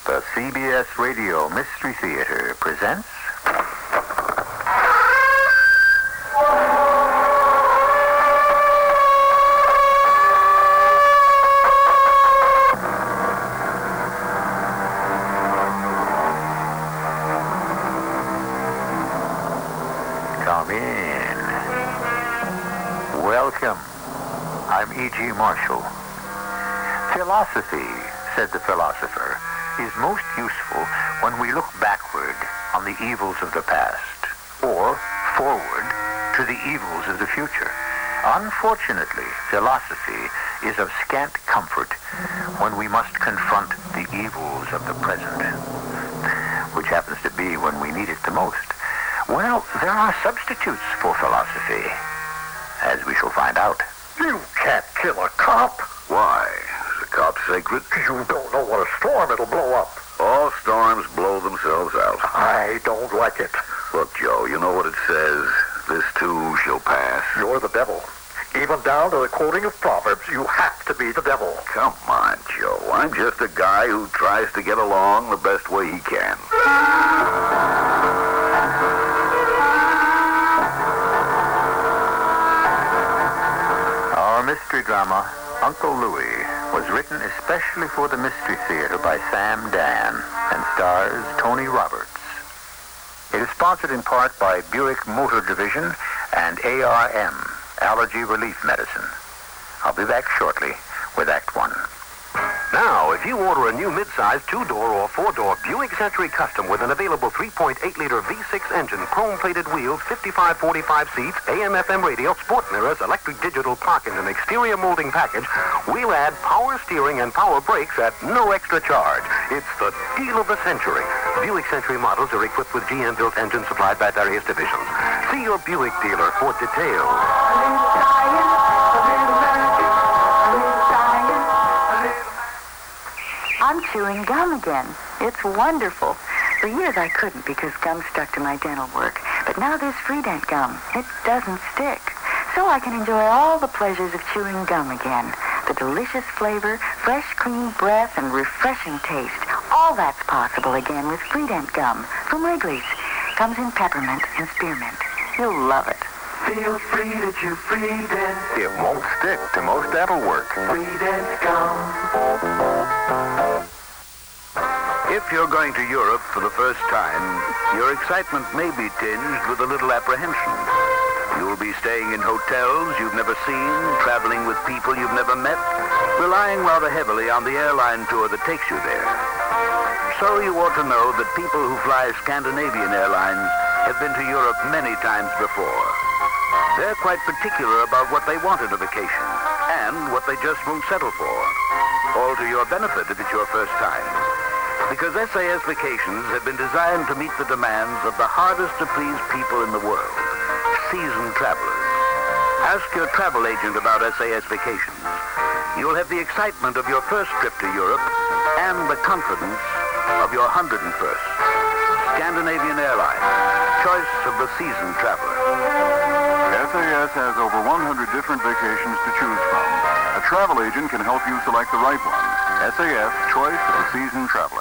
The CBS Radio Mystery Theater presents... Come in. Welcome. I'm E.G. Marshall. Philosophy, said the philosopher, is most useful when we look backward on the evils of the past, or forward to the evils of the future. Unfortunately, philosophy is of scant comfort when we must confront the evils of the present, which happens to be when we need it the most. Well, there are substitutes for philosophy, as we shall find out. You can't kill a cop. Why? Is the cop sacred? You don't know what a storm it'll blow up. All storms blow themselves out. I don't like it. Look, Joe, you know what it says? This too shall pass. You're the devil. Even down to the quoting of Proverbs, you have to be the devil. Come on, Joe. I'm just a guy who tries to get along the best way he can. Our mystery drama, Uncle Louie, was written especially for the Mystery Theater by Sam Dan and stars Tony Roberts. It is sponsored in part by Buick Motor Division and ARM, Allergy Relief Medicine. I'll be back shortly with Act One. Now, if you order a new midsize 2-door or 4-door Buick Century Custom with an available 3.8-liter V6 engine, chrome-plated wheels, 55-45 seats, AM/FM radio, sport mirrors, electric digital park, and an exterior molding package, we'll add power steering and power brakes at no extra charge. It's the deal of the century. Buick Century models are equipped with GM-built engines supplied by various divisions. See your Buick dealer for details. I'm chewing gum again. It's wonderful. For years I couldn't because gum stuck to my dental work. But now there's Freedent gum. It doesn't stick. So I can enjoy all the pleasures of chewing gum again. The delicious flavor, fresh, clean breath, and refreshing taste. All that's possible again with Freedent gum from Wrigley's. Comes in peppermint and spearmint. You'll love it. Feel free to chew Freedent. It won't stick to most dental work. Freedent gum. If you're going to Europe for the first time, your excitement may be tinged with a little apprehension. You'll be staying in hotels you've never seen, traveling with people you've never met, relying rather heavily on the airline tour that takes you there. So you ought to know that people who fly Scandinavian Airlines have been to Europe many times before. They're quite particular about what they want in a vacation and what they just won't settle for. All to your benefit if it's your first time. Because SAS Vacations have been designed to meet the demands of the hardest to please people in the world, seasoned travelers. Ask your travel agent about SAS Vacations. You'll have the excitement of your first trip to Europe and the confidence of your 101st. Scandinavian Airlines, choice of the seasoned traveler. SAS has over 100 different vacations to choose from. A travel agent can help you select the right one. SAS, choice of the seasoned traveler.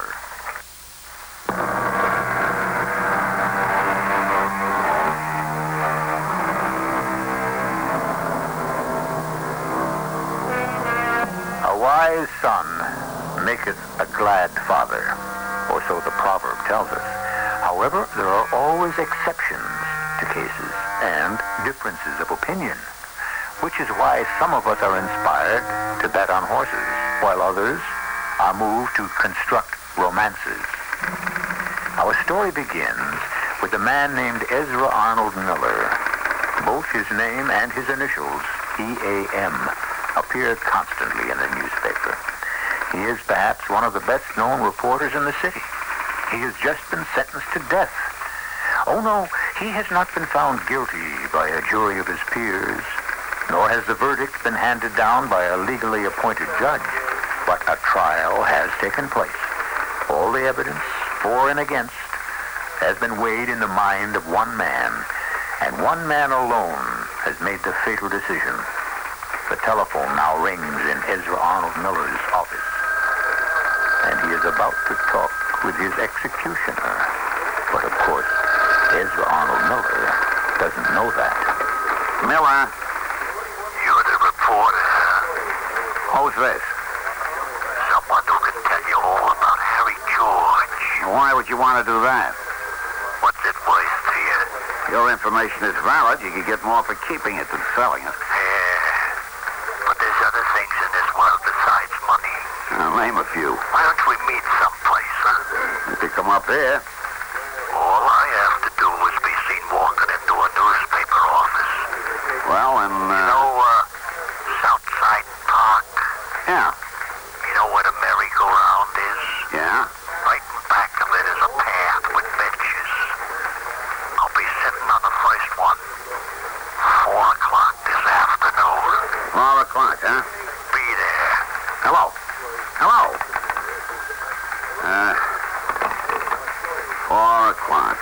A wise son maketh a glad father, or so the proverb tells us. However, there are always exceptions to cases and differences of opinion, which is why some of us are inspired to bet on horses, while others are moved to construct romances. Our story begins with a man named Ezra Arnold Miller. Both his name and his initials, E.A.M., appear constantly in the newspaper. He is perhaps one of the best-known reporters in the city. He has just been sentenced to death. Oh, no, he has not been found guilty by a jury of his peers, nor has the verdict been handed down by a legally appointed judge. But a trial has taken place. All the evidence, for and against, has been weighed in the mind of one man, and one man alone has made the fatal decision. The telephone now rings in Ezra Arnold Miller's office, and he is about to talk with his executioner. But of course, Ezra Arnold Miller doesn't know that. Miller, You're the reporter. who's this? Someone who can tell you all about Harry George. Why would you want to do that? What's it worth to you? Your information is valid. You could get more for keeping it than selling it. But there's other things in this world besides money. Name a few. Why don't we meet someplace, huh? You could come up here. All I have to do is be seen walking into a newspaper office. Well, Southside Park. yeah. You know where the merry-go-round is? Yeah? Right in back of it is a path with benches. I'll be sitting on the first one. 4 o'clock this afternoon. 4 o'clock, huh? Be there. Hello. 4 o'clock.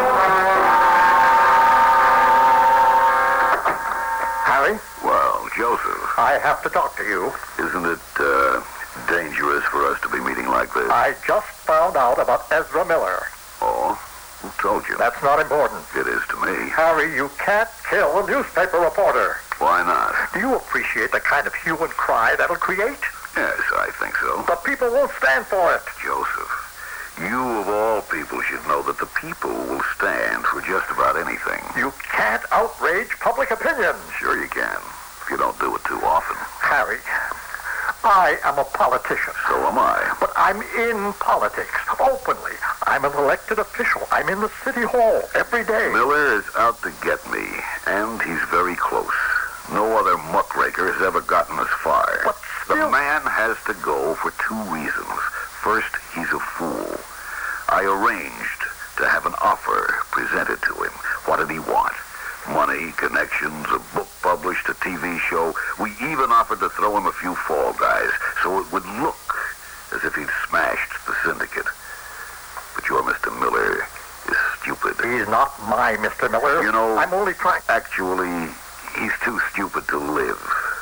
Harry, Well, Joseph, I have to talk to you. isn't it, dangerous for us to be meeting like this? I just found out about Ezra Miller. Oh? Who told you? That's not important. It is to me. Harry, you can't kill a newspaper reporter. Why not? Do you appreciate the kind of hue and cry that'll create? Yes, I think so. The people won't stand for it. Joseph, you of all people should know that the people will stand for just about anything. You can't outrage public opinion. Sure you can, if you don't do it too often. Harry, I am a politician. So am I. But I'm in politics, openly. I'm an elected official. I'm in the city hall every day. Miller is out to get me, and he's very close. No other muckraker has ever gotten as far. But The still... man has to go for 2 reasons. First, he's a fool. I arranged to have an offer presented to him. What did he want? Money, connections, a book published, a TV show. We even offered to throw him a few fall guys so it would look as if he'd smashed the syndicate. But your Mr. Miller is stupid. He's not my Mr. Miller. You know- I'm only trying... Actually, he's too stupid to live.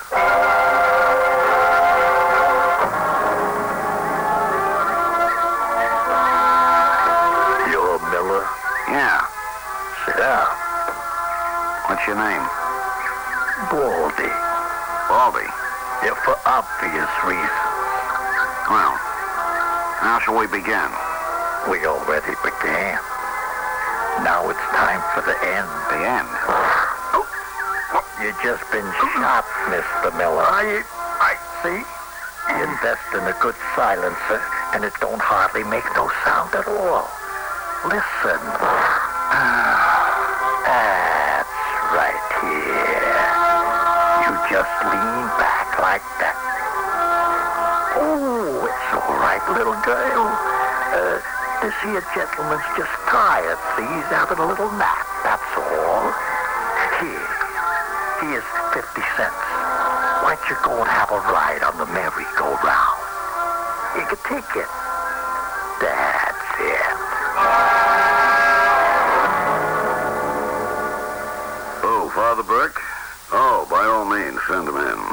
You're Miller? Yeah. Sit down. What's your name? Baldy. Baldy. Yeah, for obvious reasons. Well, how shall we begin? We already began. Now it's time for the end. The end. You just been shot, Mr. Miller. I see. You invest in a good silencer, and it don't hardly make no sound at all. Listen. That's right here. You just lean back like that. Oh, it's all right, little girl. This here gentleman's just tired. See, he's having a little nap, that's all. Here's 50 cents. Why don't you go and have a ride on the merry-go-round? You can take it. That's it. Oh, Father Burke? Oh, by all means, send him in.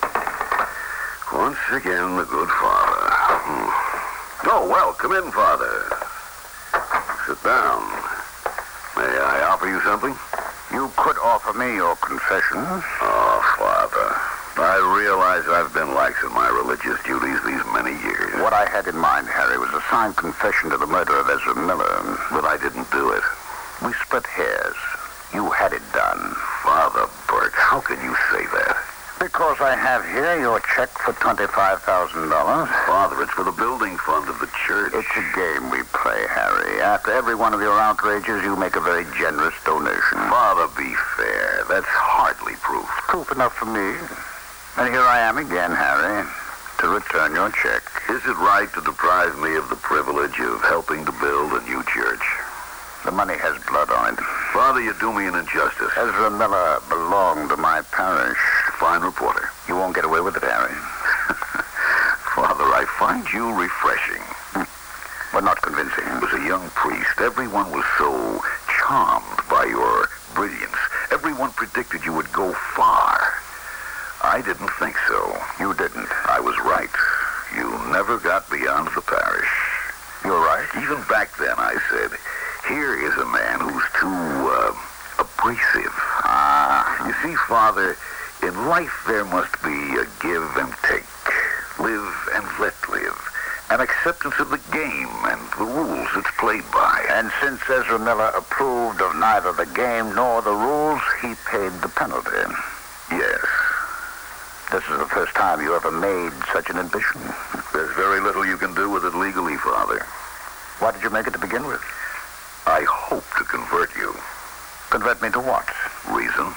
Once again, the good father. Oh, well, come in, Father. Sit down. May I offer you something? You could offer me your confessions. Oh, Father. I realize I've been lax in my religious duties these many years. What I had in mind, Harry, was a signed confession to the murder of Ezra Miller. But I didn't do it. We split hairs. You had it done. Father Burke, how can you say that? Because I have here your check for $25,000. Father, it's for the building fund of the church. It's a game we play, Harry. After every one of your outrages, you make a very generous donation. Father, be fair. That's hardly proof. Proof enough for me. And here I am again, Harry, to return your check. Is it right to deprive me of the privilege of helping to build a new church? The money has blood on it. Father, you do me an injustice. Ezra Miller belonged to my parish. Fine reporter. You won't get away with it, Harry. Father, I find you refreshing. But not convincing. As a young priest, everyone was so charmed by your brilliance. Everyone predicted you would go far. I didn't think so. You didn't. I was right. You never got beyond the parish. You're right. Even back then, I said, here is a man who's too, abrasive. You see, Father, in life there must be a give and take. Live and let live. An acceptance of the game and the rules it's played by. And since Ezra Miller approved of neither the game nor the rules, he paid the penalty. Yes. This is the first time you ever made such an admission. There's very little you can do with it legally, Father. Why did you make it to begin with? I hope to convert you. Convert me to what? Reason.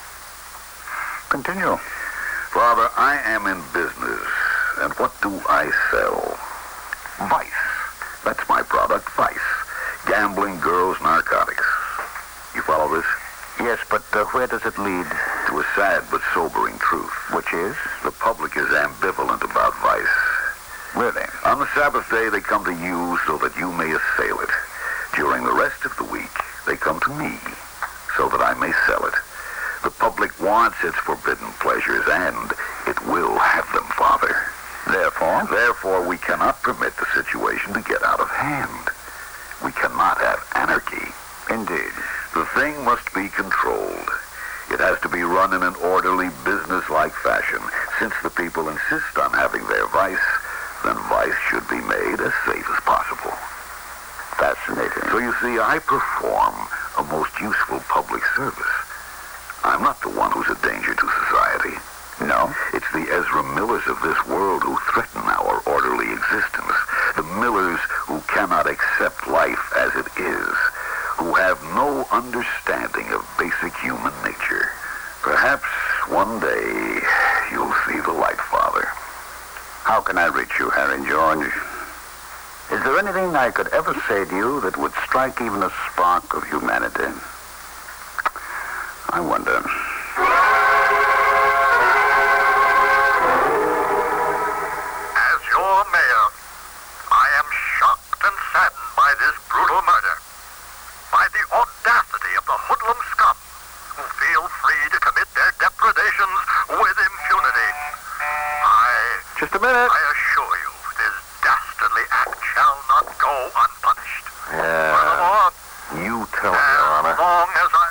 Continue. Father, I am in business, and what do I sell? Vice. That's my product, vice. Gambling, girls, narcotics. You follow this? Yes, but where does it lead? To a sad but sobering truth. Which is? The public is ambivalent about vice. Really? On the Sabbath day, they come to you so that you may assail it. During the rest of the week, they come to me so that I may sell it. The public wants its forbidden pleasures, and it will have them, Father. Therefore, we cannot permit the situation to get out of hand. We cannot have anarchy. Indeed. The thing must be controlled. It has to be run in an orderly, business-like fashion. Since the people insist on having their vice, then vice should be made as safe as possible. Fascinating. So you see, I perform a most useful public service. I'm not the one who's a danger to society. No? It's the Ezra Millers of this world who threaten our orderly existence. The Millers who cannot accept life as it is, who have no understanding of basic human nature. Perhaps one day you'll see the light, Father. How can I reach you, Harry George? Is there anything I could ever say to you that would strike even a spark of humanity? I wonder. As your mayor, I am shocked and saddened by this brutal murder. By the audacity of the hoodlum scum who feel free to commit their depredations with impunity. Just a minute. I assure you, this dastardly act shall not go unpunished. Yeah. Furthermore, You tell him, Your Honor. as long as I...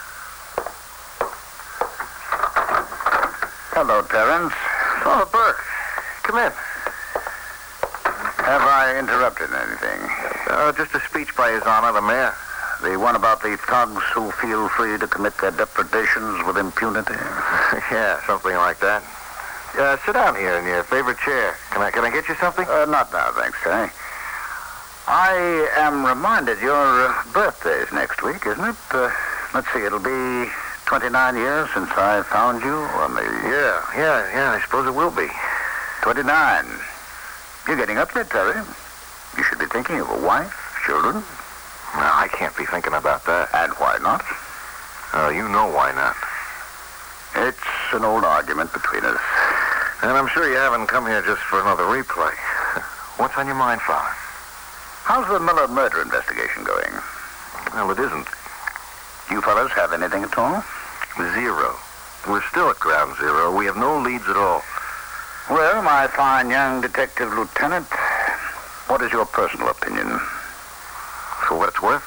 Hello, Terence. Oh, Burke. Come in. Have I interrupted anything? Just a speech by His Honor, the Mayor. The one about the thugs who feel free to commit their depredations with impunity? Yeah, something like that. Sit down here in your favorite chair. Can I get you something? Not now, thanks, Terry. I am reminded your birthday's next week, isn't it? Let's see, it'll be 29 years since I found you on the... Yeah, I suppose it will be. 29. You're getting up there, Terry. You should be thinking of a wife, children. Well, I can't be thinking about that. And why not? You know why not. It's an old argument between us. And I'm sure you haven't come here just for another replay. What's on your mind, Father? How's the Miller murder investigation going? Well, it isn't. You fellas have anything at all? Zero. We're still at ground zero. We have no leads at all. Well, my fine young detective lieutenant, what is your personal opinion? For what it's worth,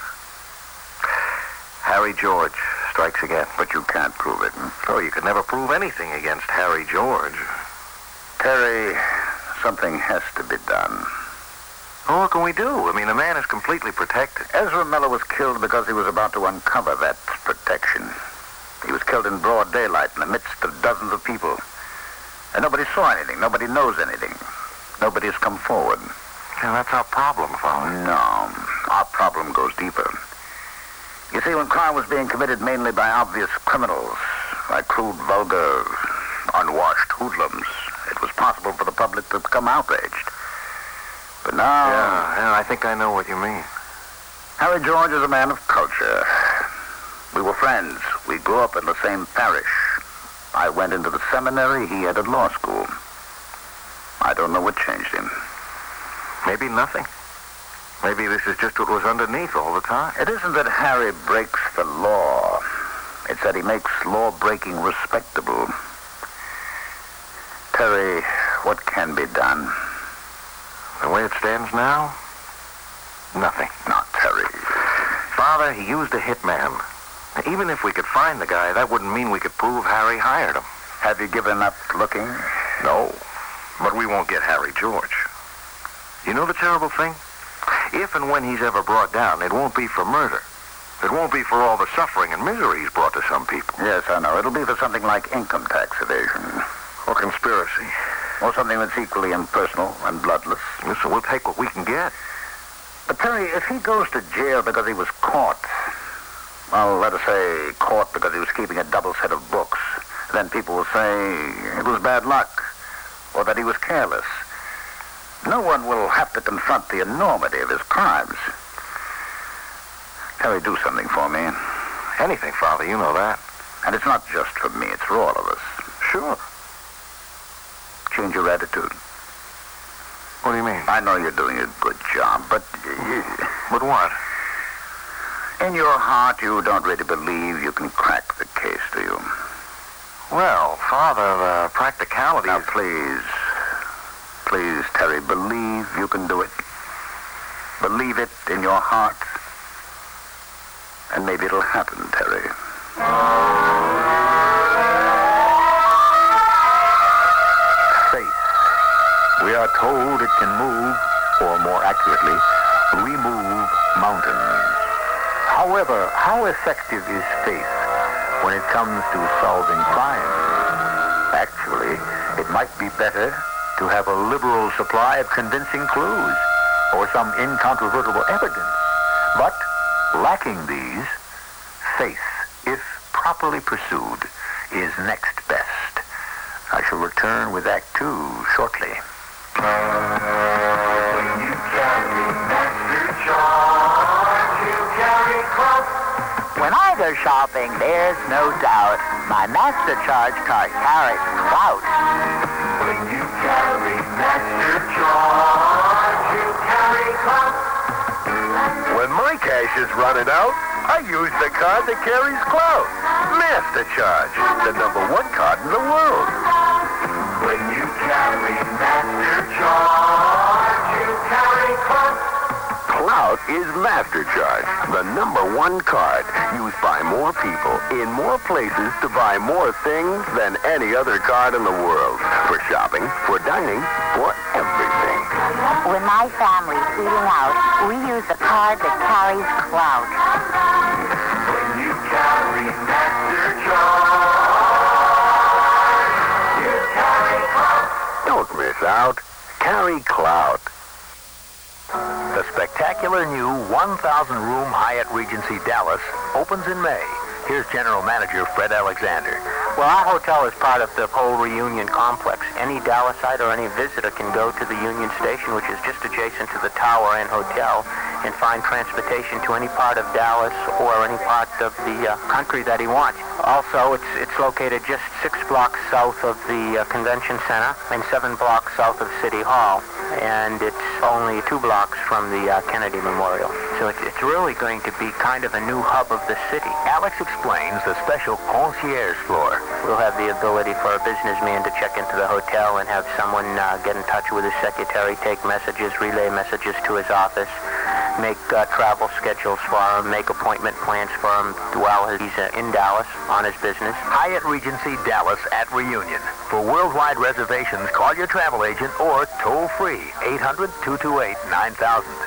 Harry George strikes again. But you can't prove it. Oh, you could never prove anything against Harry George. Terry, something has to be done. Oh, what can we do? I mean, the man is completely protected. Ezra Miller was killed because he was about to uncover that protection. He was killed in broad daylight in the midst of dozens of people. And nobody saw anything. Nobody knows anything. Nobody's come forward. Yeah, that's our problem, Father. No, our problem goes deeper. You see, when crime was being committed mainly by obvious criminals, by crude, vulgar, unwashed hoodlums, it was possible for the public to become outraged. But now... Yeah, I think I know what you mean. Harry George is a man of culture. We were friends. We grew up in the same parish. I went into the seminary. He entered law school. I don't know what changed him. Maybe nothing. Maybe this is just what was underneath all the time. It isn't that Harry breaks the law. It's that he makes law-breaking respectable. Terry, what can be done? The way it stands now, nothing. Not Terry. Father, he used a hitman. Even if we could find the guy, that wouldn't mean we could prove Harry hired him. Have you given up looking? No, but we won't get Harry George. You know the terrible thing? If and when he's ever brought down, it won't be for murder. It won't be for all the suffering and misery he's brought to some people. Yes, I know. It'll be for something like income tax evasion. Or conspiracy. Or something that's equally impersonal and bloodless. Listen, we'll take what we can get. But Terry, if he goes to jail because he was caught, well, let us say caught because he was keeping a double set of books, then people will say it was bad luck, or that he was careless. No one will have to confront the enormity of his crimes. Terry, do something for me. Anything, Father, you know that. And it's not just for me, it's for all of us. Sure. Change your attitude. What do you mean? I know you're doing a good job, but... But what? In your heart, you don't really believe you can crack the case, do you? Well, Father, the practicality... Now, please, Terry, believe you can do it. Believe it in your heart. And maybe it'll happen, Terry. Faith. We are told it can move, or more accurately, remove mountains. However, how effective is faith when it comes to solving crime? Actually, it might be better to have a liberal supply of convincing clues or some incontrovertible evidence. But lacking these, faith, if properly pursued, is next best. I shall return with Act 2 shortly. When you carry Master Charge, you carry clout. When I go shopping, there's no doubt my Master Charge card carries clout. When you carry Master Charge, you carry clout. When my cash is running out, I use the card that carries clout. Master Charge, the #1 card in the world. When you carry Master Charge, you carry clout. Clout is Master Charge, the #1 card used by more people in more places to buy more things than any other card in the world. For shopping, for dining, for everything. When my family's eating out, we use a card that carries clout. When you carry Master Charge, you carry clout. Don't miss out. Carry clout. The spectacular new 1,000-room Hyatt Regency Dallas opens in May. Here's General Manager Fred Alexander. Well, our hotel is part of the whole Reunion complex. Any Dallasite or any visitor can go to the Union Station, which is just adjacent to the tower and hotel, and find transportation to any part of Dallas or any part of the country that he wants. Also, it's located just 6 blocks south of the convention center and 7 blocks south of City Hall, and it's only 2 blocks from the Kennedy Memorial. So it's really going to be kind of a new hub of the city. Alex explains the special concierge floor. We'll have the ability for a businessman to check into the hotel and have someone get in touch with his secretary, take messages, relay messages to his office, make travel schedules for him, make appointment plans for him while he's in Dallas on his business. Hyatt Regency Dallas at Reunion. For worldwide reservations, call your travel agent or toll free 800-228-9000.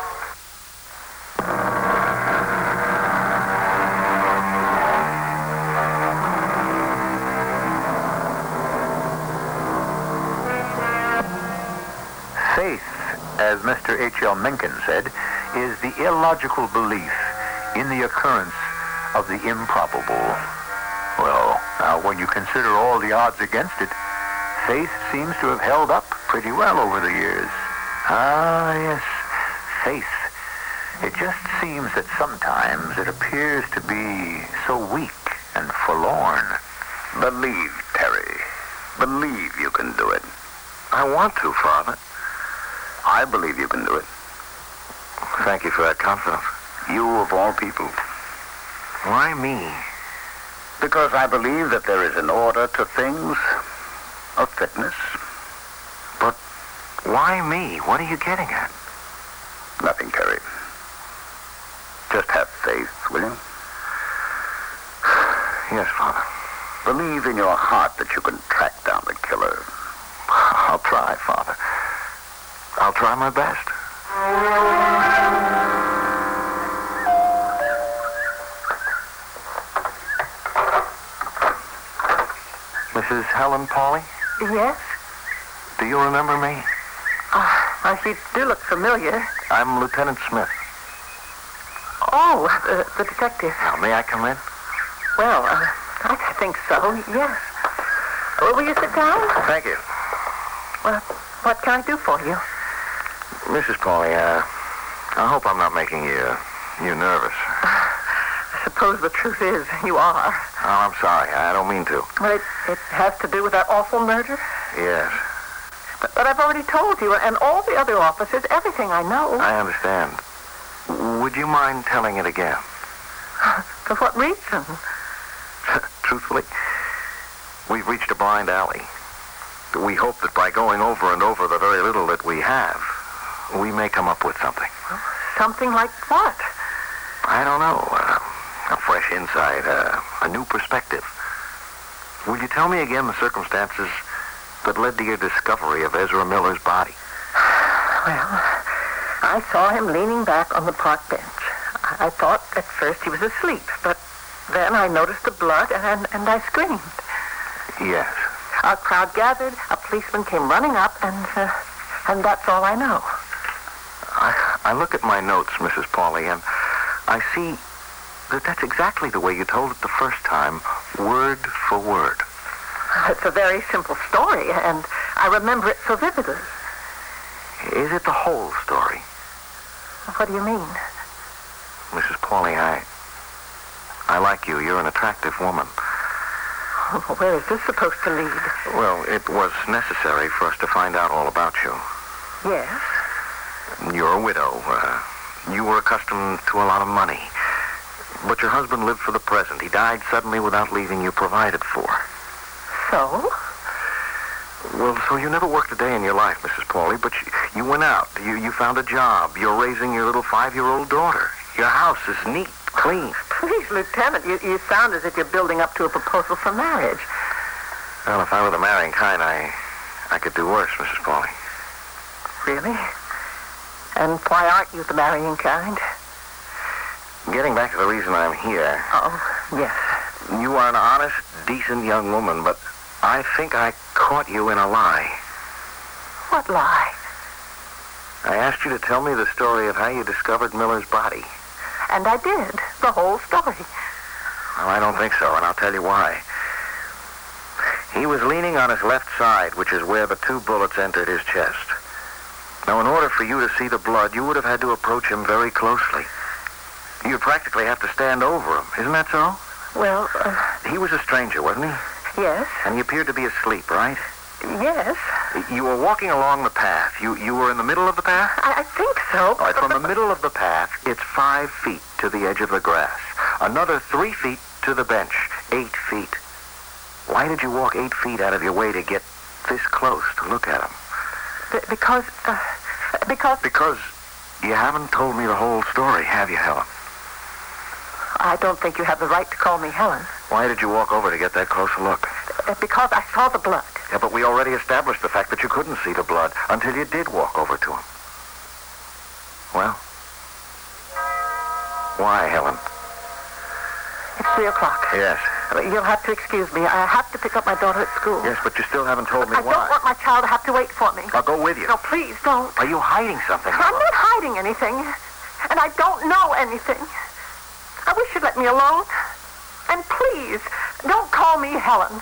Faith, as Mr. H.L. Mencken said, is the illogical belief in the occurrence of the improbable. Well, now when you consider all the odds against it, faith seems to have held up pretty well over the years. Ah, yes, faith. It just seems that sometimes it appears to be so weak and forlorn. Believe, Terry. Believe you can do it. I want to, Father. I believe you can do it. Thank you for that confidence. You of all people. Why me? Because I believe that there is an order to things, a fitness. But Why me? What are you getting at? Nothing, Terry. Just have faith, will you? Yes, Father. Believe in your heart that you can track down the killer. I'll try, Father. I'll try my best. Mrs. Helen Pauley? Yes? Do you remember me? You do look familiar. I'm Lieutenant Smith. Oh, the detective. Now, may I come in? Well, I think so, yes. Will you sit down? Thank you. Well, what can I do for you? Mrs. Pauley, I hope I'm not making you nervous. I suppose the truth is you are. Oh, I'm sorry. I don't mean to. Well, it has to do with that awful murder? Yes. But I've already told you, and all the other officers, everything I know. I understand. Would you mind telling it again? For what reason? Truthfully, we've reached a blind alley. We hope that by going over and over the very little that we have, we may come up with something. Something like what? I don't know. A fresh insight, a new perspective. Will you tell me again the circumstances that led to your discovery of Ezra Miller's body? Well, I saw him leaning back on the park bench. I thought at first he was asleep, but then I noticed the blood and I screamed. Yes. A crowd gathered, a policeman came running up, and that's all I know. I look at my notes, Mrs. Pauley, and I see that that's exactly the way you told it the first time, word for word. It's a very simple story, and I remember it so vividly. Is it the whole story? What do you mean? Mrs. Pauley, I like you. You're an attractive woman. Where is this supposed to lead? Well, it was necessary for us to find out all about you. Yes? You're a widow. You were accustomed to a lot of money. But your husband lived for the present. He died suddenly without leaving you provided for. So? Well, so you never worked a day in your life, Mrs. Pauley, but you went out. You found a job. You're raising your little 5-year-old daughter. Your house is neat, clean. Please, Lieutenant, you sound as if you're building up to a proposal for marriage. Well, if I were the marrying kind, I could do worse, Mrs. Pauley. Really? And why aren't you the marrying kind? Getting back to the reason I'm here. Oh, yes. You are an honest, decent young woman, but I think I caught you in a lie. What lie? I asked you to tell me the story of how you discovered Miller's body. And I did. The whole story. Well, I don't think so, and I'll tell you why. He was leaning on his left side, which is where the 2 bullets entered his chest. Now, in order for you to see the blood, you would have had to approach him very closely. You'd practically have to stand over him. Isn't that so? Well, He was a stranger, wasn't he? yes. And he appeared to be asleep, right? Yes. You were walking along the path. You were in the middle of the path? I think so. All right, from the middle of the path, it's 5 feet to the edge of the grass. Another 3 feet to the bench. 8 feet. Why did you walk 8 feet out of your way to get this close to look at him? Because Because you haven't told me the whole story, have you, Helen? I don't think you have the right to call me Helen. Why did you walk over to get that close a look? Because I saw the blood. Yeah, but we already established the fact that you couldn't see the blood until you did walk over to him. Well, why, Helen? It's 3 o'clock. Yes. You'll have to excuse me. I have to pick up my daughter at school. Yes, but you still haven't told me I why. don't want my child to have to wait for me. I'll go with you. No, please don't. Are you hiding something? I'm not hiding anything. And I don't know anything. I wish you'd let me alone. And please, don't call me Helen.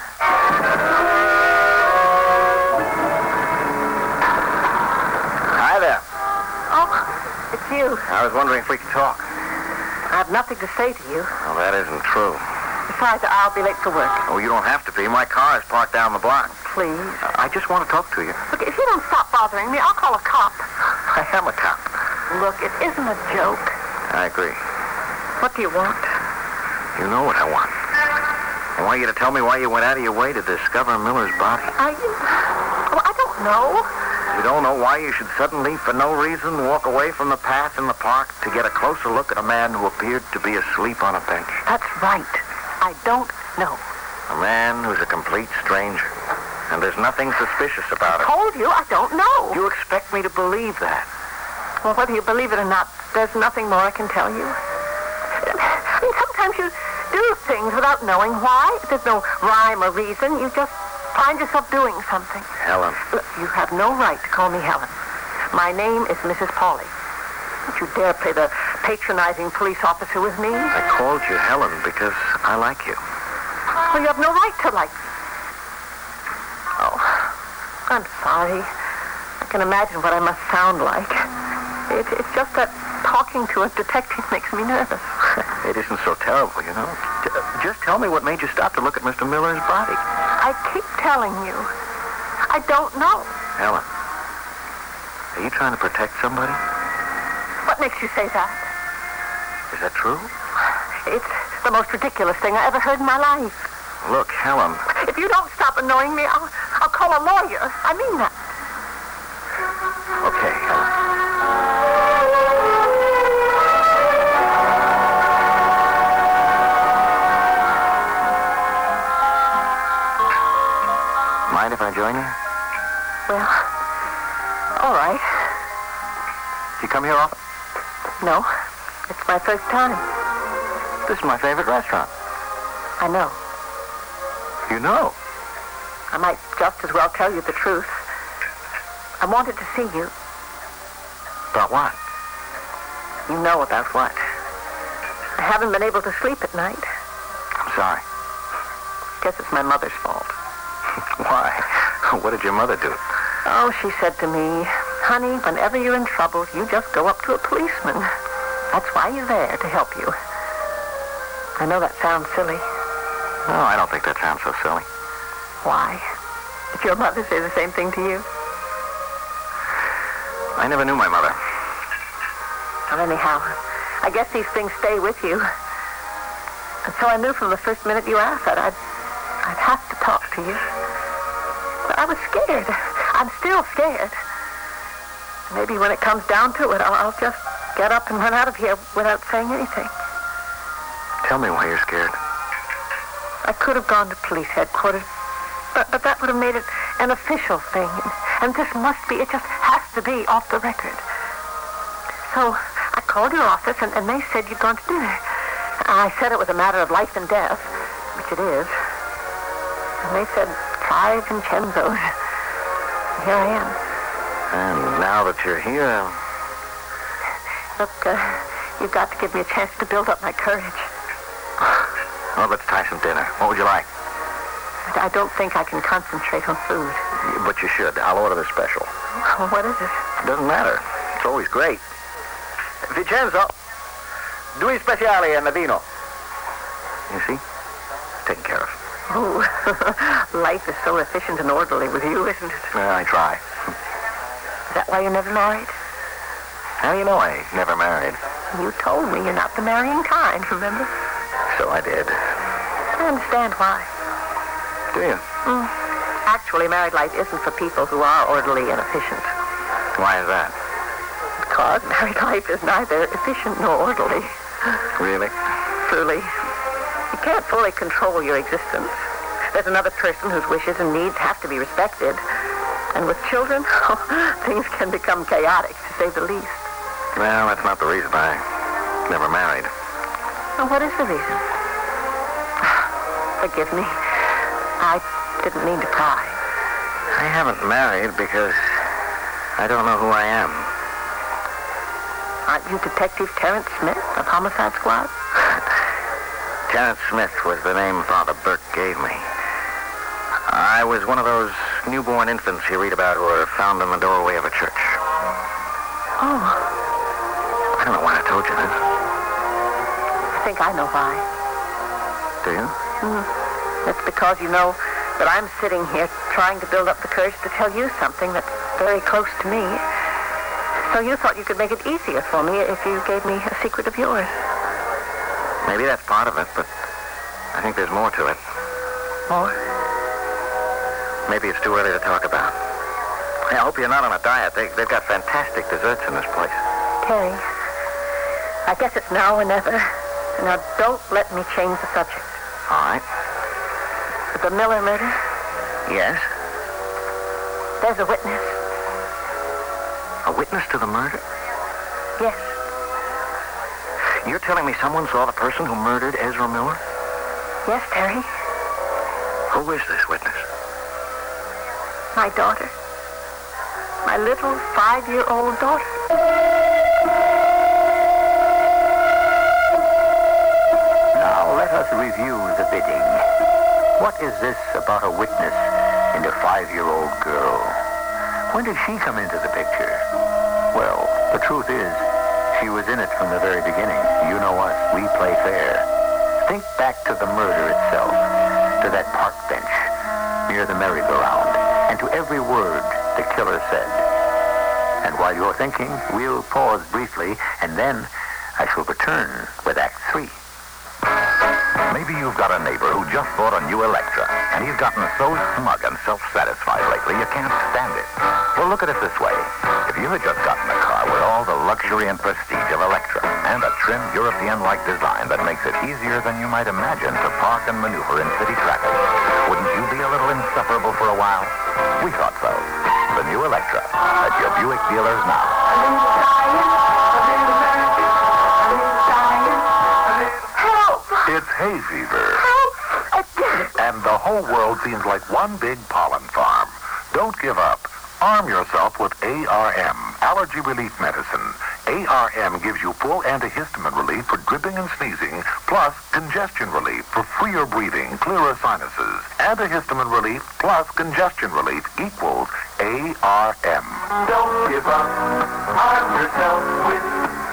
Hi there. Oh, it's you. I was wondering if we could talk. I have nothing to say to you. Well, that isn't true. Besides, I'll be late for work. Oh, you don't have to be. My car is parked down the block. Please. I just want to talk to you. Look, if you don't stop bothering me, I'll call a cop. I am a cop. Look, it isn't a joke. I agree. What do you want? You know what I want. I want you to tell me why you went out of your way to discover Miller's body. I don't know. You don't know why you should suddenly, for no reason, walk away from the path in the park to get a closer look at a man who appeared to be asleep on a bench. That's right. I don't know. A man who's a complete stranger. And there's nothing suspicious about I it. told you I don't know. You expect me to believe that? Well, whether you believe it or not, there's nothing more I can tell you. I mean, sometimes you do things without knowing why. There's no rhyme or reason. You just find yourself doing something. Helen. Look, you have no right to call me Helen. My name is Mrs. Pauley. Don't you dare play the patronizing police officer with me. I called you Helen because I like you. Well, you have no right to like me. Oh, I'm sorry. I can imagine what I must sound like. It's just that talking to a detective makes me nervous. It isn't so terrible, you know. Just tell me what made you stop to look at Mr. Miller's body. I keep telling you. I don't know. Helen, are you trying to protect somebody? What makes you say that? Is that true? It's the most ridiculous thing I ever heard in my life. Look, Helen. If you don't stop annoying me, I'll call a lawyer. I mean that. Okay, Helen. Mind if I join you? Well, all right. You come here often? No, it's my first time. This is my favorite restaurant. I know. You know? I might just as well tell you the truth. I wanted to see you. About what? You know about what. I haven't been able to sleep at night. I'm sorry. Guess it's my mother's fault. Why? What did your mother do? Oh, she said to me, honey, whenever you're in trouble, you just go up to a policeman. That's why you're there, to help you. I know that sounds silly. No, I don't think that sounds so silly. Why? Did your mother say the same thing to you? I never knew my mother. Well, anyhow, I guess these things stay with you. And so I knew from the first minute you asked that I'd have to talk to you. But I was scared. I'm still scared. Maybe when it comes down to it, I'll just get up and run out of here without saying anything. Tell me why you're scared. I could have gone to police headquarters, but that would have made it an official thing. And this must be, it just has to be off the record. So I called your office, and they said you'd gone to dinner. I said it was a matter of life and death, which it is. And they said 5 Vincenzo's. Here I am. And now that you're here... Look, you've got to give me a chance to build up my courage. Well, let's try some dinner. What would you like? I don't think I can concentrate on food. But you should. I'll order the special. What is it? Doesn't matter. It's always great. Vincenzo, due speciali and a vino. You see? Taken care of. Oh, life is so efficient and orderly with you, isn't it? Well, I try. Is that why you're never married? How do you know I never married? You told me you're not the marrying kind, remember? So I did. I understand why. Do you? Actually, married life isn't for people who are orderly and efficient. Why is that? Because married life is neither efficient nor orderly. Really? Truly. You can't fully control your existence. There's another person whose wishes and needs have to be respected. And with children, things can become chaotic, to say the least. Well, that's not the reason I never married. Well, what is the reason? Forgive me. I didn't mean to pry. I haven't married because I don't know who I am. Aren't you Detective Terrence Smith of Homicide Squad? Terrence Smith was the name Father Burke gave me. I was one of those newborn infants you read about who are found in the doorway of a church. Oh. I don't know why I told you this. I think I know why. Do you? It's because you know that I'm sitting here trying to build up the courage to tell you something that's very close to me. So you thought you could make it easier for me if you gave me a secret of yours. Maybe that's part of it, but I think there's more to it. More? Maybe it's too early to talk about. I hope you're not on a diet. They've got fantastic desserts in this place. Terry, I guess it's now or never. Now, don't let me change the subject. All right. The Miller murder, Yes? there's a witness. A witness to the murder? Yes, You're telling me someone saw the person who murdered Ezra Miller? yes, Terry. Who is this witness? My daughter. My little 5-year-old daughter. Now let us review the bidding. What is this about a witness and a 5-year-old girl? When did she come into the picture? Well, the truth is, she was in it from the very beginning. You know us, we play fair. Think back to the murder itself, to that park bench near the merry-go-round, and to every word the killer said. And while you're thinking, we'll pause briefly, and then I shall return with Act 3. Maybe you've got a neighbor who just bought a new Electra, and he's gotten so smug and self-satisfied lately you can't stand it. Well, look at it this way. If you had just gotten a car with all the luxury and prestige of Electra, and a trim European-like design that makes it easier than you might imagine to park and maneuver in city traffic, wouldn't you be a little insufferable for a while? We thought so. The new Electra at your Buick dealers now. It's hay fever. And the whole world seems like one big pollen farm. Don't give up. Arm yourself with ARM, allergy relief medicine. ARM gives you full antihistamine relief for dripping and sneezing, plus congestion relief for freer breathing, clearer sinuses. Antihistamine relief plus congestion relief equals ARM. Don't give up. Arm yourself with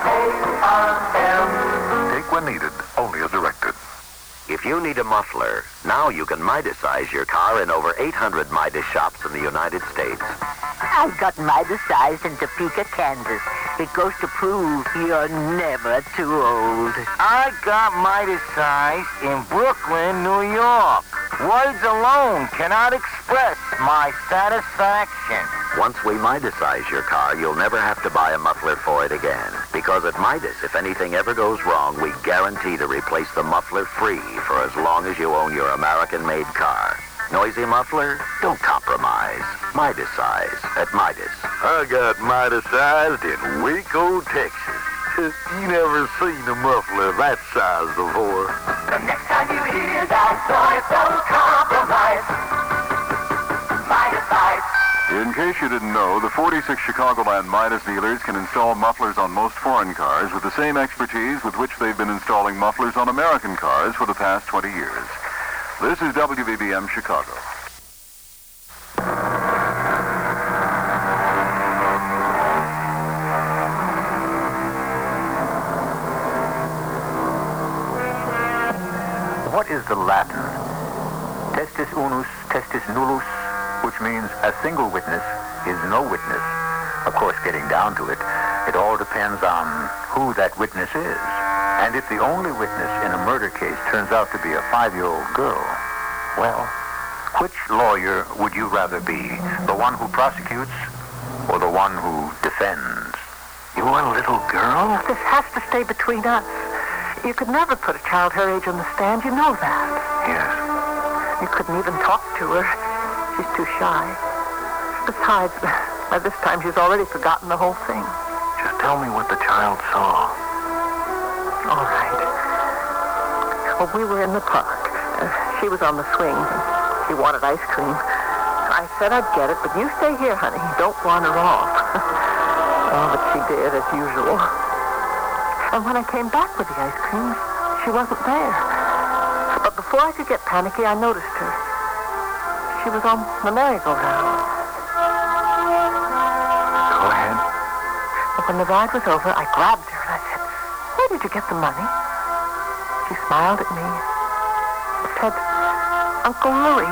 ARM. Take when needed, only as directed. If you need a muffler, now you can Midasized your car in over 800 Midas shops in the United States. I got Midasized in Topeka, Kansas. It goes to prove you're never too old. I got Midasized in Brooklyn, New York. Words alone cannot express my satisfaction. Once we Midasize your car, you'll never have to buy a muffler for it again. Because at Midas, if anything ever goes wrong, we guarantee to replace the muffler free for as long as you own your American-made car. Noisy muffler? Don't compromise. Midasize at Midas. I got Midasized in Waco, Texas. You never seen a muffler that size before. The next time you hear that noise, don't compromise. Midasize. In case you didn't know, the 46 Chicagoland Midas dealers can install mufflers on most foreign cars with the same expertise with which they've been installing mufflers on American cars for the past 20 years. This is WVBM Chicago. What is the Latin? Testis unus, testis nullus, which means a single witness is no witness. Of course, getting down to it, it all depends on who that witness is. And if the only witness in a murder case turns out to be a 5-year-old girl, well, which lawyer would you rather be? The one who prosecutes or the one who defends? You want a little girl? This has to stay between us. You could never put a child her age on the stand. You know that. Yes. You couldn't even talk to her. She's too shy. Besides, by this time she's already forgotten the whole thing. Just tell me what the child saw. All right. Well, we were in the park. She was on the swing. She wanted ice cream. I said I'd get it, but you stay here, honey. Don't wander off. Oh, but she did, as usual. And when I came back with the ice cream, she wasn't there. But before I could get panicky, I noticed her. She was on the merry-go-round. Go ahead. But when the ride was over, I grabbed her and I said, "Where did you get the money?" She smiled at me and said, "Uncle Louie."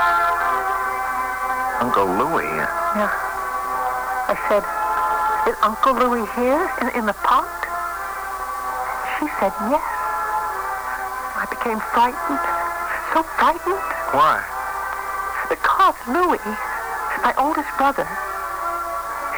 Uncle Louie? Yeah. I said, "Is Uncle Louie here in the park?" She said yes. I became frightened. So frightened. Why? Because Louie, my oldest brother,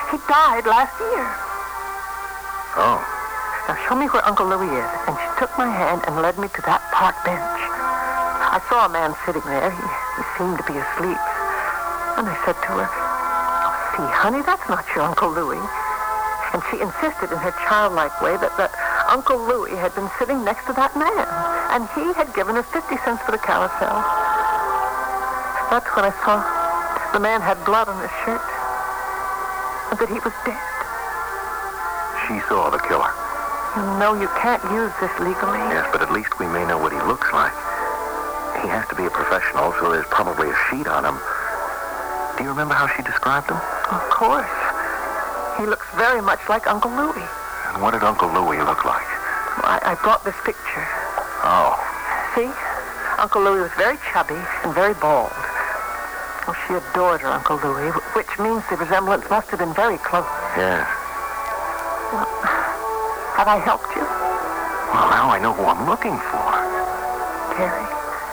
He died last year. Oh. Now show me where Uncle Louis is. And she took my hand and led me to that park bench. I saw a man sitting there. He seemed to be asleep. And I said to her, "See, honey, that's not your Uncle Louis." And she insisted in her childlike way that Uncle Louis had been sitting next to that man. And he had given her 50 cents for the carousel. That's when I saw the man had blood on his shirt. And that he was dead. She saw the killer. No, you can't use this legally. Yes, but at least we may know what he looks like. He has to be a professional, so there's probably a sheet on him. Do you remember how she described him? Of course. He looks very much like Uncle Louis. And what did Uncle Louis look like? I brought this picture. Oh. See? Uncle Louis was very chubby and very bald. Well, she adored her Uncle Louis, which means the resemblance must have been very close. Yes. Well, have I helped you? Well, now I know who I'm looking for. Gary,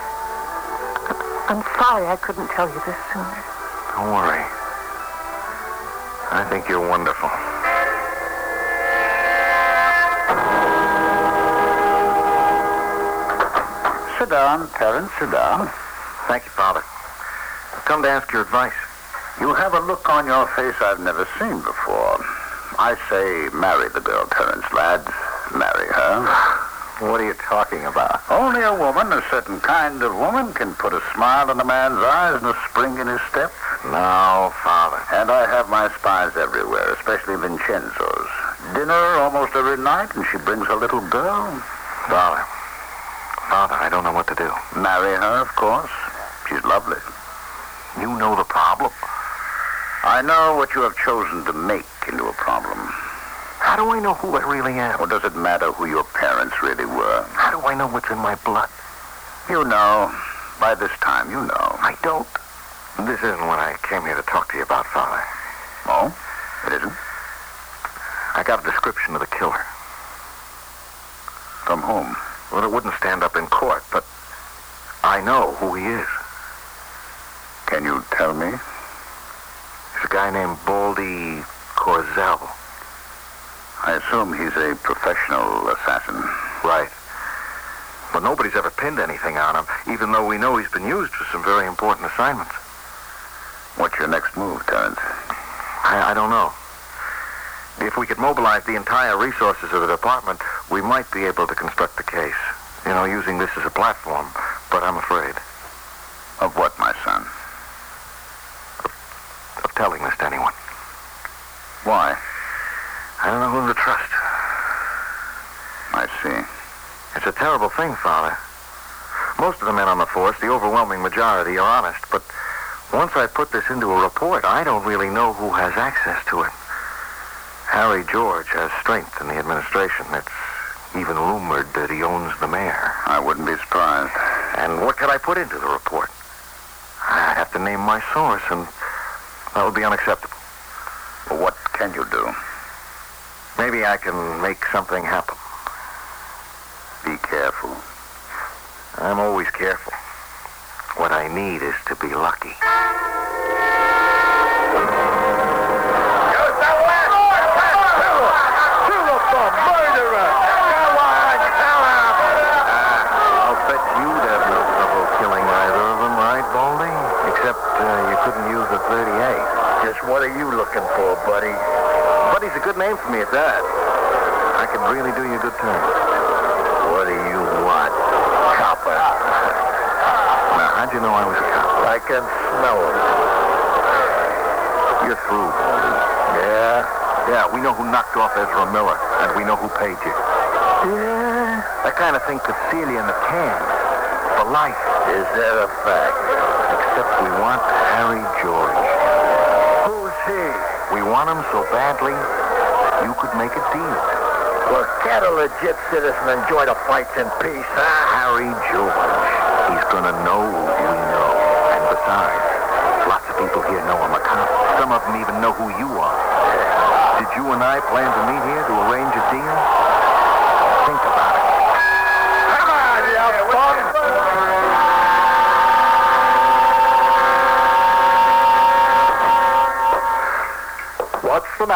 I'm sorry I couldn't tell you this sooner. Don't worry. I think you're wonderful. Sit down, Terence, sit down. Thank you, Father. I've come to ask your advice. You have a look on your face I've never seen before. I say marry the girl, Terence, lads. Marry her. What are you talking about? Only a woman, a certain kind of woman, can put a smile in a man's eyes and a spring in his step. No, Father. And I have my spies everywhere, especially Vincenzo's. Dinner almost every night, and she brings her little girl. Father, I don't know what to do. Marry her, of course. She's lovely. You know the problem. I know what you have chosen to make into a problem. How do I know who I really am? Or does it matter who your parents really were? How do I know what's in my blood? You know. By this time, you know. I don't. This isn't what I came here to talk to you about, Father. Oh? It isn't? I got a description of the killer. From whom? Well, it wouldn't stand up in court, but I know who he is. Can you tell me? He's a guy named Baldy Corzell. I assume he's a professional assassin. Right. But nobody's ever pinned anything on him, even though we know he's been used for some very important assignments. What's your next move, Terence? I don't know. If we could mobilize the entire resources of the department, we might be able to construct the case. You know, using this as a platform. But I'm afraid. Of what, my son? Of telling this to anyone. Why? I don't know whom to trust. I see. It's a terrible thing, Father. Most of the men on the force, the overwhelming majority, are honest, but once I put this into a report, I don't really know who has access to it. Harry George has strength in the administration. It's even rumored that he owns the mayor. I wouldn't be surprised. And what could I put into the report? I'd have to name my source, and that would be unacceptable. Well, what can you do? Maybe I can make something happen. Be careful. I'm always careful. What I need is to be lucky. I'll bet you'd have no trouble killing either of them, right, Baldy? Except you couldn't use a .38. Just what are you looking for, buddy? Buddy's a good name for me at that. I could really do you a good turn. What do you want? Copper. Now, how'd you know I was a copper? I can smell it. You're through, Baldy. Yeah? Yeah, we know who knocked off Ezra Miller, and we know who paid you. Yeah? That kind of thing could seal you in the can. For life. Is that a fact? Except we want Harry George. Who's he? We want him so badly, you could make a deal. Well, can't a legit citizen enjoy the fights in peace, huh? Harry George. He's gonna know we know. And besides, lots of people here know I'm a cop. Some of them even know who you are. Did you and I plan to meet here to arrange a deal? Think about it. Come on, you bum! What's the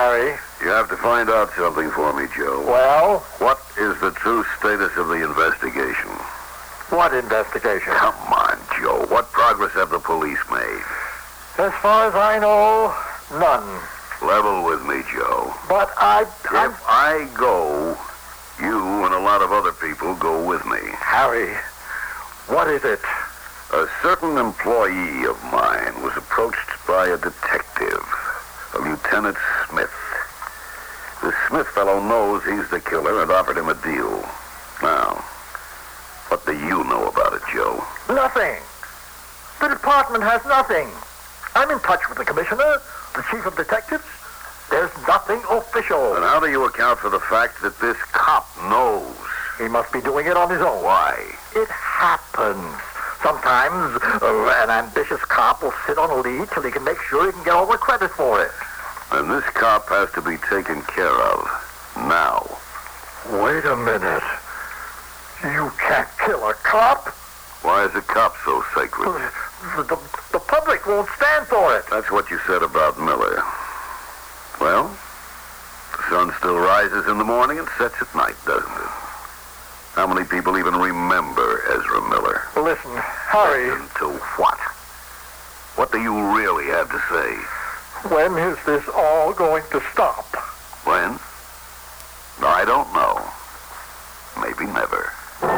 Harry. You have to find out something for me, Joe. Well? What is the true status of the investigation? What investigation? Come on, Joe. What progress have the police made? As far as I know, none. Level with me, Joe. But If I go, you and a lot of other people go with me. Harry, what is it? A certain employee of mine was approached by a detective, a Lieutenant Smith. The Smith fellow knows he's the killer and offered him a deal. Now, what do you know about it, Joe? Nothing. The department has nothing. I'm in touch with the commissioner, the chief of detectives. There's nothing official. And how do you account for the fact that this cop knows? He must be doing it on his own. Why? It happens. Sometimes an ambitious cop will sit on a lead till he can make sure he can get all the credit for it. And this cop has to be taken care of now. Wait a minute. You can't kill a cop? Why is a cop so sacred? The public won't stand for it. That's what you said about Miller. Well, the sun still rises in the morning and sets at night, doesn't it? How many people even remember Ezra Miller? Listen, Harry. Listen to what? What do you really have to say? When is this all going to stop? When? I don't know. Maybe never.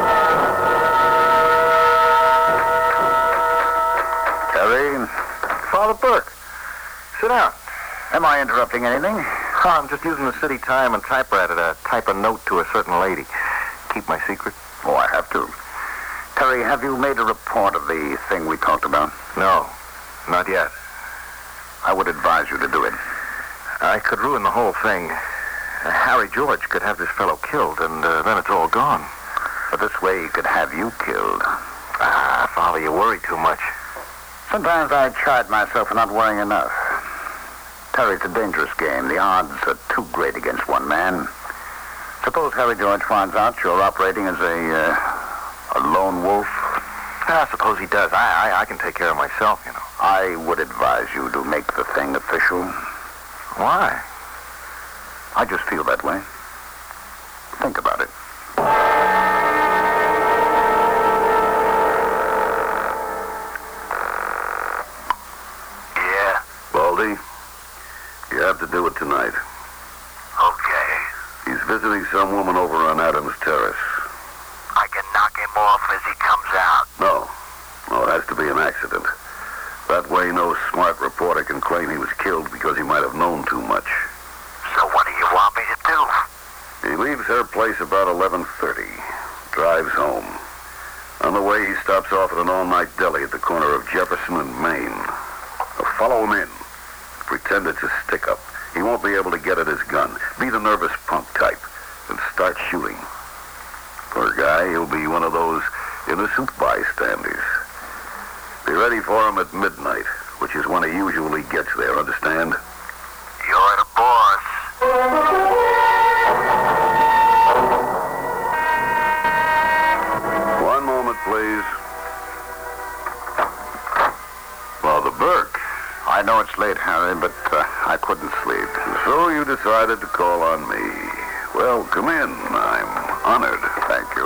Terry? Father Burke, sit down. Am I interrupting anything? I'm just using the city time and typewriter to type a note to a certain lady. Keep my secret? Oh, I have to. Terry, have you made a report of the thing we talked about? No, not yet. I would advise you to do it. I could ruin the whole thing. Harry George could have this fellow killed, and then it's all gone. But this way he could have you killed. Father, you worry too much. Sometimes I chide myself for not worrying enough. Terry, it's a dangerous game. The odds are too great against one man. Suppose Harry George finds out you're operating as a lone wolf. I suppose he does. I can take care of myself, you know. I would advise you to make the thing official. Why? I just feel that way. Think about it. Yeah. Baldy, you have to do it tonight. Okay. He's visiting some woman over on Adams Terrace. I can knock him off as he comes out. No, it has to be an accident. That way no smart reporter can claim he was killed because he might have known too much. So what do you want me to do? He leaves her place about 11:30, drives home. On the way, he stops off at an all-night deli at the corner of Jefferson and Main. Follow him in. Pretend it's a stick-up. He won't be able to get at his gun. Be the nervous punk type and start shooting. Poor guy, he'll be one of those innocent bystanders. Be ready for him at midnight, which is when he usually gets there, understand? You're the boss. One moment, please. Father Burke. I know it's late, Harry, but I couldn't sleep. So you decided to call on me. Well, come in. I'm honored. Thank you.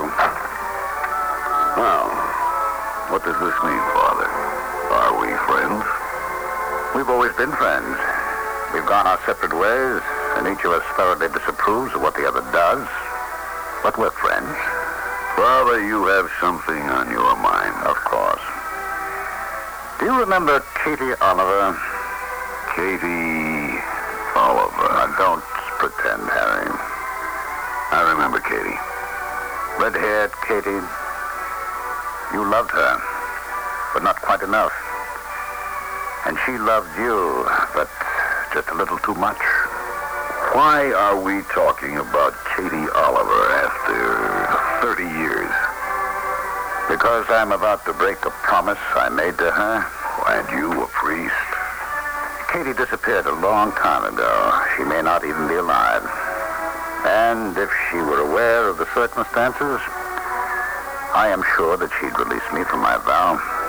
Now, what does this mean, Father? Are we friends? We've always been friends. We've gone our separate ways, and each of us thoroughly disapproves of what the other does. But we're friends. Father, you have something on your mind. Of course. Do you remember Katie Oliver? Katie Oliver. Now, don't pretend, Harry. I remember Katie. Red-haired Katie. You loved her, but not quite enough. And she loved you, but just a little too much. Why are we talking about Katie Oliver after 30 years? Because I'm about to break a promise I made to her. And you, a priest? Katie disappeared a long time ago. She may not even be alive. And if she were aware of the circumstances, I am sure that she'd release me from my vow.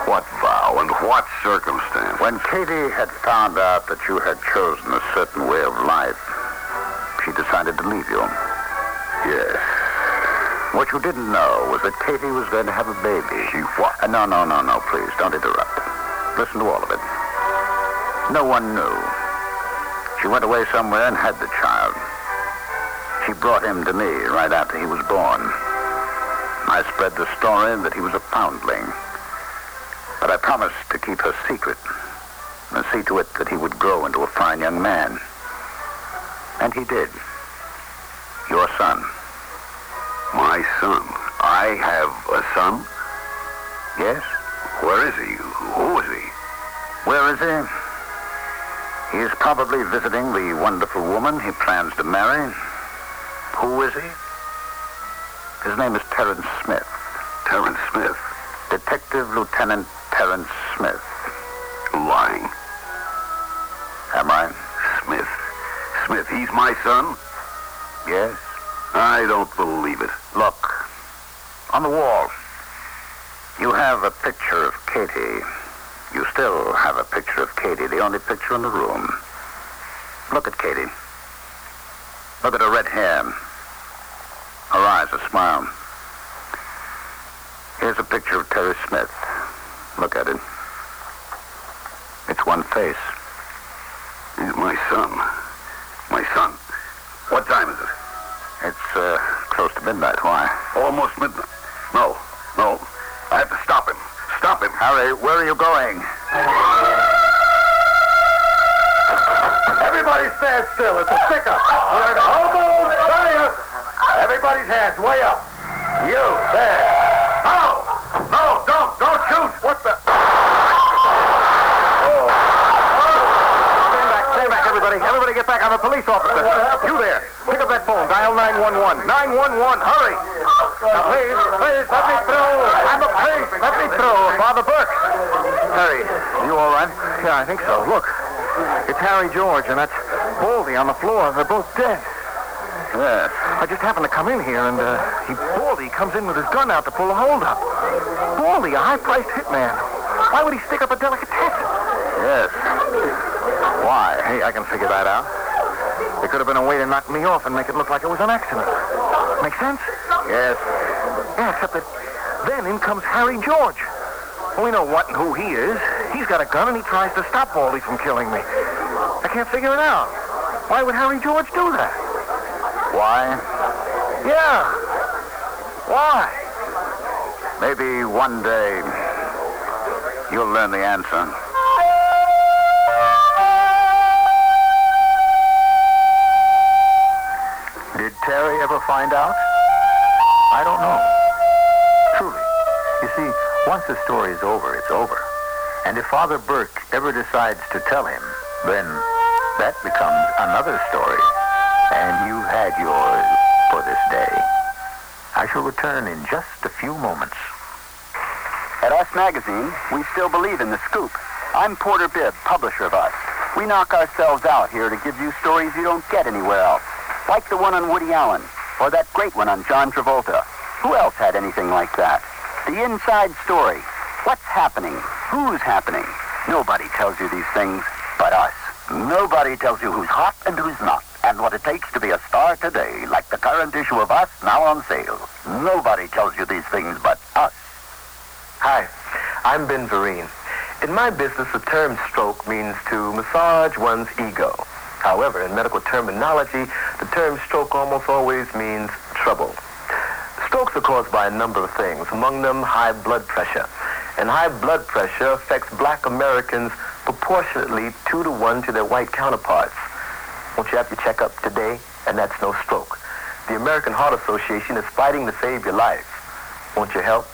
What vow and what circumstance? When Katie had found out that you had chosen a certain way of life, she decided to leave you. Yes. What you didn't know was that Katie was going to have a baby. She what? No, please, don't interrupt. Listen to all of it. No one knew. She went away somewhere and had the child. She brought him to me right after he was born. I spread the story that he was a foundling. But I promised to keep her secret and see to it that he would grow into a fine young man. And he did. Your son. My son? I have a son? Yes? Where is he? Who is he? Where is he? He is probably visiting the wonderful woman he plans to marry. Who is he? His name is Terrence Smith. Terrence Smith? Detective Lieutenant Terrence Smith. Lying. Am I? Smith, he's my son? Yes. I don't believe it. Look, on the wall, you have a picture of Katie. You still have a picture of Katie, the only picture in the room. Look at Katie. Look at her red hair. Her eyes a smile. Here's a picture of Terry Smith. Look at it. It's one face. He's my son. My son. What time is it? It's close to midnight. Why? Almost midnight. No. I have to stop him. Stop him. Harry, where are you going? Everybody stand still. It's a pickup. We're almost there. Everybody's hands way up. You, there. No, don't shoot. What the? Stand back, everybody. Everybody get back. I'm a police officer. You there. Pick up that phone. Dial 911. 911, hurry. Now, please, let me through. I'm a police. Let me through. Father Burke. Harry, are you all right? Yeah, I think so. Look, it's Harry George, and that's Baldy on the floor. They're both dead. Yes. I just happened to come in here, and Baldy comes in with his gun out to pull the hold up. Baldy, a high-priced hitman. Why would he stick up a delicatessen? Yes. Why? Hey, I can figure that out. It could have been a way to knock me off and make it look like it was an accident. Make sense? Yes. Yeah, except that then in comes Harry George. We know what and who he is. He's got a gun and he tries to stop Baldy from killing me. I can't figure it out. Why would Harry George do that? Why? Yeah. Why? Maybe one day you'll learn the answer. Did Terry ever find out? I don't know. Truly. You see, once the story is over, it's over. And if Father Burke ever decides to tell him, then that becomes another story. And you had yours for this day. I shall return in just a few moments. At Us Magazine, we still believe in the scoop. I'm Porter Bibb, publisher of Us. We knock ourselves out here to give you stories you don't get anywhere else. Like the one on Woody Allen, or that great one on John Travolta. Who else had anything like that? The inside story. What's happening? Who's happening? Nobody tells you these things but us. Nobody tells you who's hot and who's not, and what it takes to be a star today, like the current issue of Us now on sale. Nobody tells you these things but us. Hi, I'm Ben Vereen. In my business, the term stroke means to massage one's ego. However, in medical terminology, the term stroke almost always means trouble. Strokes are caused by a number of things, among them high blood pressure. And high blood pressure affects black Americans proportionately 2-to-1 to their white counterparts. Won't you have your checkup today? And that's no stroke. The American Heart Association is fighting to save your life. Won't you help?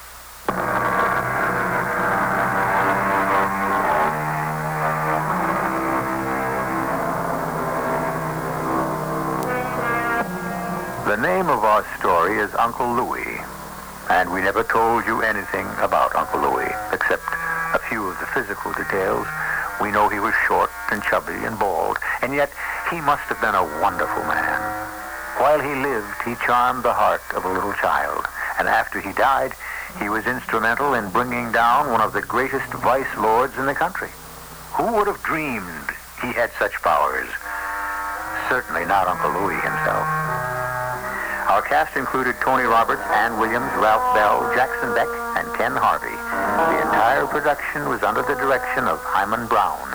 The name of our story is Uncle Louie, and we never told you anything about Uncle Louie, except a few of the physical details. We know he was short and chubby and bald, and yet he must have been a wonderful man. While he lived, he charmed the heart of a little child, and after he died, He was instrumental in bringing down one of the greatest vice lords in the country. Who would have dreamed he had such powers? Certainly not Uncle Louis himself. Our cast included Tony Roberts, Ann Williams, Ralph Bell, Jackson Beck, and Ken Harvey. The entire production was under the direction of Hyman Brown.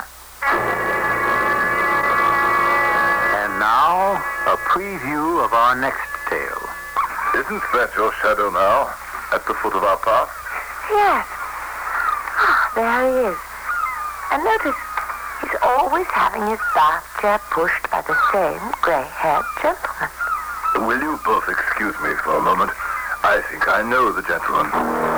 And now, a preview of our next tale. Isn't that your shadow now, at the foot of our path? Yes. There he is. And notice, he's always having his bath chair pushed by the same gray-haired gentleman. Will you both excuse me for a moment? I think I know the gentleman.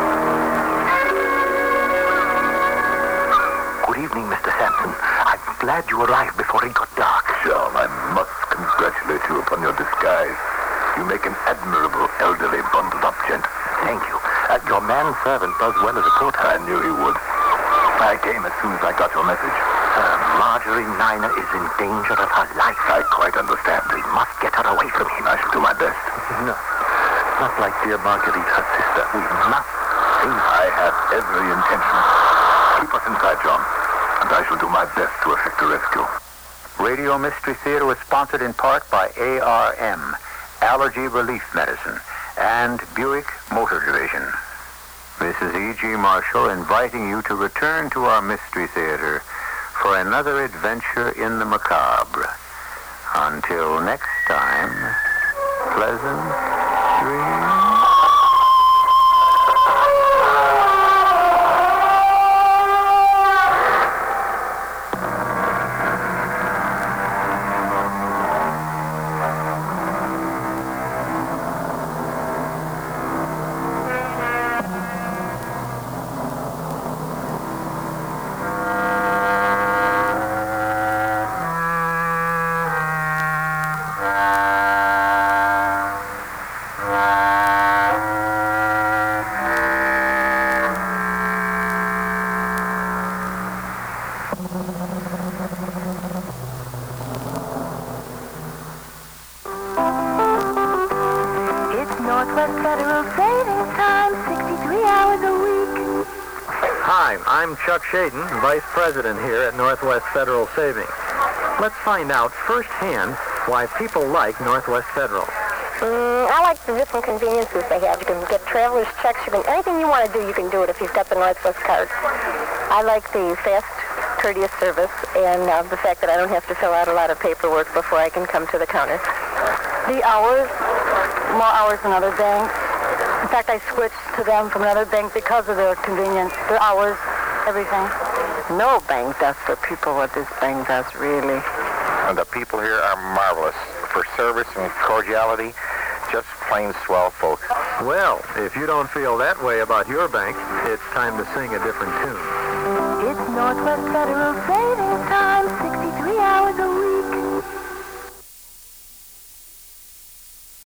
Good evening, Mr. Sampson. I'm glad you arrived before it got dark. John, I must congratulate you upon your disguise. You make an admirable elderly bundled-up gent. Thank you. Your manservant does well as a porter. I knew he would. I came as soon as I got your message. Marjorie Niner is in danger of her life. I quite understand. We must get her away from him. I shall do my best. No, not like dear Marguerite, her sister. We must save her. I have every intention. Keep us inside, John, and I shall do my best to effect a rescue. Radio Mystery Theater was sponsored in part by ARM, Allergy Relief Medicine, and Buick Motor Division. This is E.G. Marshall inviting you to return to our Mystery Theater for another adventure in the macabre. Until next time, pleasant dreams. Northwest Federal Savings Time, 63 hours a week. Hi, I'm Chuck Shaden, Vice President here at Northwest Federal Savings. Let's find out firsthand why people like Northwest Federal. I like the different conveniences they have. You can get traveler's checks. Anything you want to do, you can do it if you've got the Northwest card. I like the fast, courteous service and the fact that I don't have to fill out a lot of paperwork before I can come to the counter. The hours, more hours than other banks. In fact, I switched to them from another bank because of their convenience, their hours, everything. No bank does for people what this bank does, really. And the people here are marvelous for service and cordiality. Just plain swell folks. Well, if you don't feel that way about your bank, it's time to sing a different tune. It's Northwest Federal Savings Time, 63 hours a week.